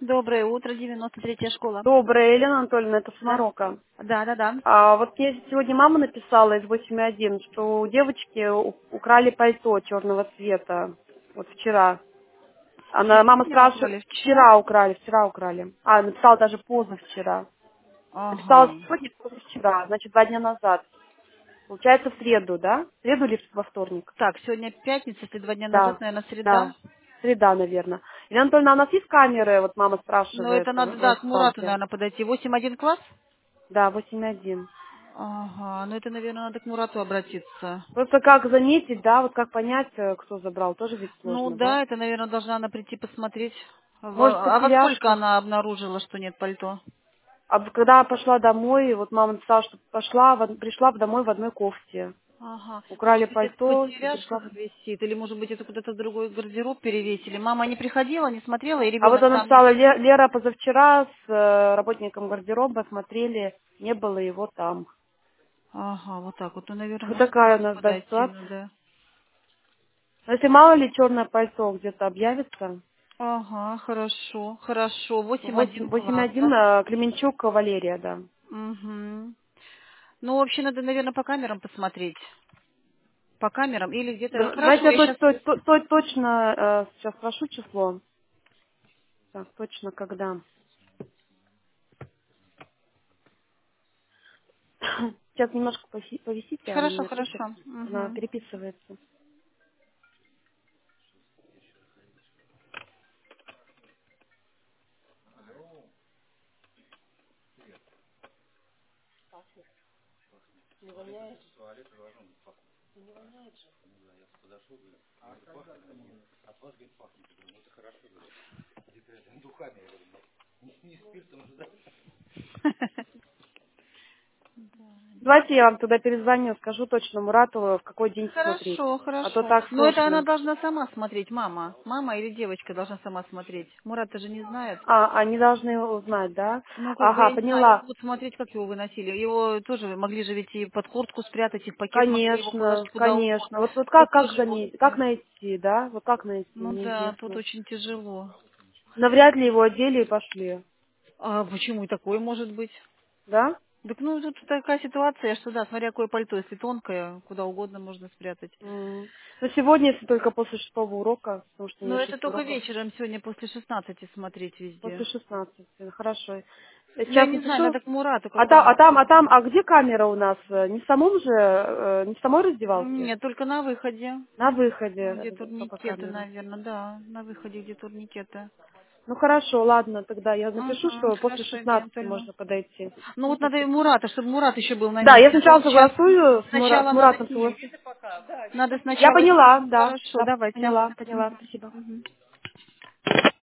Доброе утро, 93-я школа. Доброе, Елена Анатольевна, это с Здравствуйте. Марокко. Да. Вот мне сегодня мама написала из 8.1, что у девочки украли пальто черного цвета. Вот вчера. Мама Сегодня спрашивает, украли, вчера? вчера украли. Написала даже позавчера. Написала Ага. сегодня, позавчера, значит, 2 дня назад. Получается в среду, да? В среду или во вторник? Так, сегодня пятница, если 2 дня назад, Да, наверное, да. среда. Среда, наверное. Елена Анатольевна, а у нас есть камеры? Вот мама Но спрашивает это надо, в да, к Мурату, Экспалке. наверное, подойти. 8-1 класс? Да, 8.1. Ага, ну это, наверное, надо к Мурату обратиться. Просто как заметить, да, вот как понять, кто забрал, тоже ведь Ну сложно, да? да, это, наверное, должна она прийти посмотреть. Может, А во сколько потерявших. она обнаружила, что нет пальто? Когда пошла домой, вот мама написала, что пришла домой в одной кофте. Ага. Украли Может быть, это в пальто и пришла. потерявших висит, или, может быть, это куда-то в другой гардероб перевесили. Мама не приходила, не смотрела, и А вот ребенок она сам не написала, видел. Лера позавчера с работником гардероба смотрели, не было его там. Ага, вот так вот. Ну, наверное, Вот может, к такая у Мурату нас, да, подойти ситуация. надо. Но если мало ли черное пальто где-то объявится, Ага, хорошо, хорошо. 8-1 класс, 8.1 да? Клеменчук Валерия, да. Угу. Ну, вообще, надо, наверное, по камерам посмотреть. По камерам или где-то... Давайте Хорошо, я я сейчас... точно сейчас спрошу число. Так, точно когда. Сейчас немножко повисите, она Хорошо, мне хорошо. пишет. Она Угу. переписывается. Давайте я вам туда перезвоню, скажу точно Муратову, в какой день смотреть. Хорошо, А то хорошо. так Но это она сложно. должна сама смотреть, мама. Мама или девочка должна сама смотреть. Мурат же не знает. Они должны узнать, да? Ну, как бы, Ага, я не знаю, они поняла. могут смотреть, как его выносили. Его тоже могли же ведь и под куртку спрятать, и в пакет могли его положить Конечно, куда конечно. угодно. Вот Тут как тоже может заметить, как быть. найти, да? Вот как найти, Ну да, тут неизвестно. очень тяжело. Навряд ли его одели и пошли, А почему и такое может быть? да? Так ну тут такая ситуация, что да, смотря какое пальто, если тонкое, куда угодно можно спрятать. Но сегодня, если только после 6-го урока, потому что у Но меня это 6 только уроков. вечером сегодня после 16 смотреть После везде. 16, хорошо. Я Ну я сейчас не знаю, напишу. надо к Мурату, А когда там, он... а где камера у нас? Не в самом же, не в самой раздевалке? Нет, только на выходе. На выходе Где только турникеты, камера. наверное, да. На выходе, где турникеты. Ну хорошо, ладно, тогда я напишу, Угу, что после хорошо, Елена 16 Анатольевна. можно подойти. Ну Ну, вот надо и спасибо. Мурата, чтобы Мурат еще был на Да, я месте. А то сначала он сейчас... согласую с Сначала надо Муратом с ним. согласую. Надо Я сначала с ним. поняла, да, Хорошо, да, давайте. поняла, Ага. спасибо. Мгм.